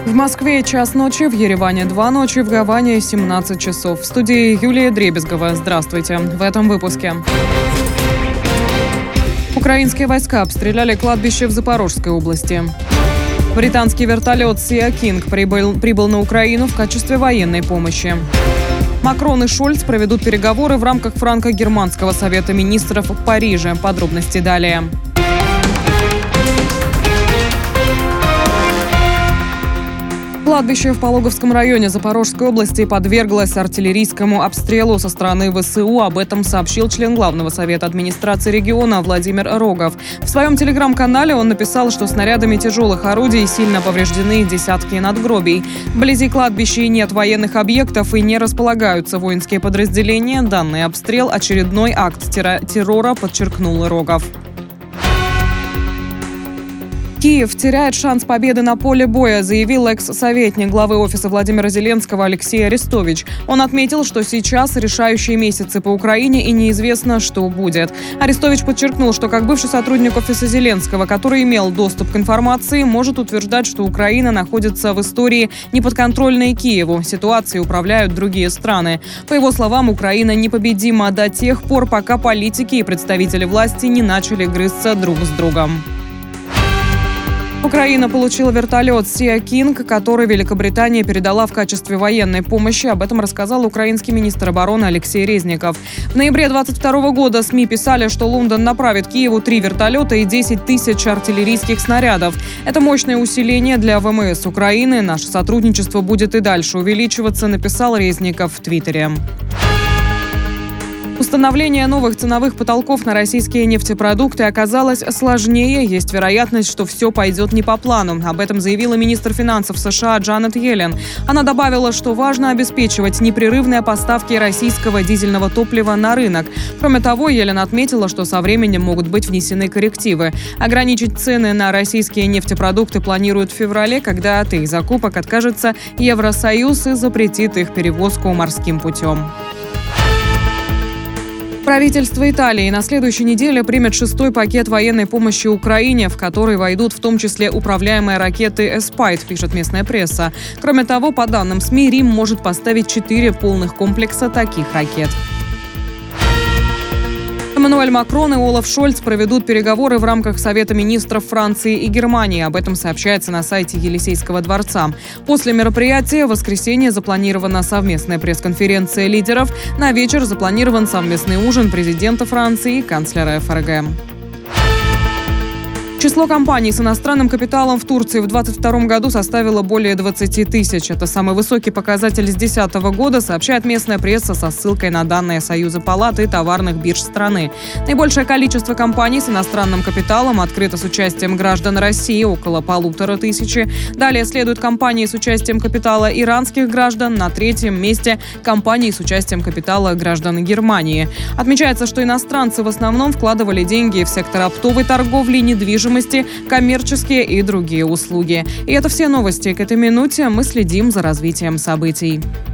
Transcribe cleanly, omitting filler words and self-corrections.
В Москве час ночи, в Ереване 2 ночи, в Гаване 17 часов. В студии Юлия Дребезгова. Здравствуйте. В этом выпуске. Украинские войска обстреляли кладбище в Запорожской области. Британский вертолет Sea King прибыл на Украину в качестве военной помощи. Макрон и Шольц проведут переговоры в рамках франко-германского совета министров в Париже. Подробности далее. Кладбище в Пологовском районе Запорожской области подверглось артиллерийскому обстрелу со стороны ВСУ. Об этом сообщил член Главного совета администрации региона Владимир Рогов. В своем телеграм-канале он написал, что снарядами тяжелых орудий сильно повреждены десятки надгробий. Вблизи кладбища нет военных объектов и не располагаются воинские подразделения. Данный обстрел – очередной акт террора, подчеркнул Рогов. Киев теряет шанс победы на поле боя, заявил экс-советник главы офиса Владимира Зеленского Алексей Арестович. Он отметил, что сейчас решающие месяцы по Украине и неизвестно, что будет. Арестович подчеркнул, что как бывший сотрудник офиса Зеленского, который имел доступ к информации, может утверждать, что Украина находится в истории неподконтрольной Киеву. Ситуацией управляют другие страны. По его словам, Украина непобедима до тех пор, пока политики и представители власти не начали грызться друг с другом. Украина получила вертолет Sea King, который Великобритания передала в качестве военной помощи. Об этом рассказал украинский министр обороны Алексей Резников. В ноябре 2022 года СМИ писали, что Лондон направит Киеву 3 вертолета и 10 тысяч артиллерийских снарядов. Это мощное усиление для ВМС Украины. Наше сотрудничество будет и дальше увеличиваться, написал Резников в Твиттере. Установление новых ценовых потолков на российские нефтепродукты оказалось сложнее. Есть вероятность, что все пойдет не по плану. Об этом заявила министр финансов США Джанет Йеллен. Она добавила, что важно обеспечивать непрерывные поставки российского дизельного топлива на рынок. Кроме того, Йеллен отметила, что со временем могут быть внесены коррективы. Ограничить цены на российские нефтепродукты планируют в феврале, когда от их закупок откажется Евросоюз и запретит их перевозку морским путем. Правительство Италии на следующей неделе примет 6-й пакет военной помощи Украине, в который войдут в том числе управляемые ракеты «Эспайд», пишет местная пресса. Кроме того, по данным СМИ, Рим может поставить 4 полных комплекса таких ракет. Эммануэль Макрон и Олаф Шольц проведут переговоры в рамках Совета министров Франции и Германии. Об этом сообщается на сайте Елисейского дворца. После мероприятия в воскресенье запланирована совместная пресс-конференция лидеров. На вечер запланирован совместный ужин президента Франции и канцлера ФРГ. Число компаний с иностранным капиталом в Турции в 2022 году составило более 20 тысяч. Это самый высокий показатель с 2010 года, сообщает местная пресса со ссылкой на данные Союза палат и товарных бирж страны. Наибольшее количество компаний с иностранным капиталом открыто с участием граждан России – около 1500. Далее следуют компании с участием капитала иранских граждан. На третьем месте компании с участием капитала граждан Германии. Отмечается, что иностранцы в основном вкладывали деньги в сектор оптовой торговли, недвижимости, коммерческие и другие услуги. И это все новости к этой минуте. Мы следим за развитием событий.